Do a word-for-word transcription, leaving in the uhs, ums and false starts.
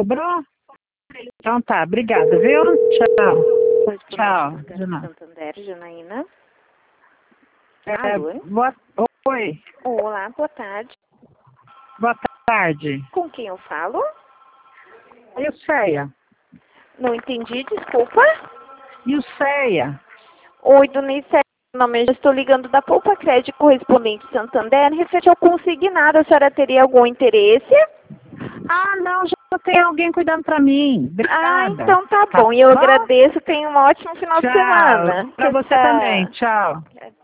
cobrou? Então tá, obrigada, viu? Tchau. Tchau. Santander, Janaína. É, Alô? boa, oi, Olá, boa tarde. boa tarde. Com quem eu falo? E o Ceia? Não entendi, desculpa. E o Ceia? Oi, dona Icéia, meu nome é... Eu estou ligando da Poupa Crédito correspondente Santander, referente ao consignado. A senhora teria algum interesse? Ah, não, já tem alguém cuidando pra mim. Obrigada. Ah, então tá Tá bom. E eu bom? agradeço. Tenha um ótimo final de Tchau. semana. Pra Tchau, você tchau. também. Tchau.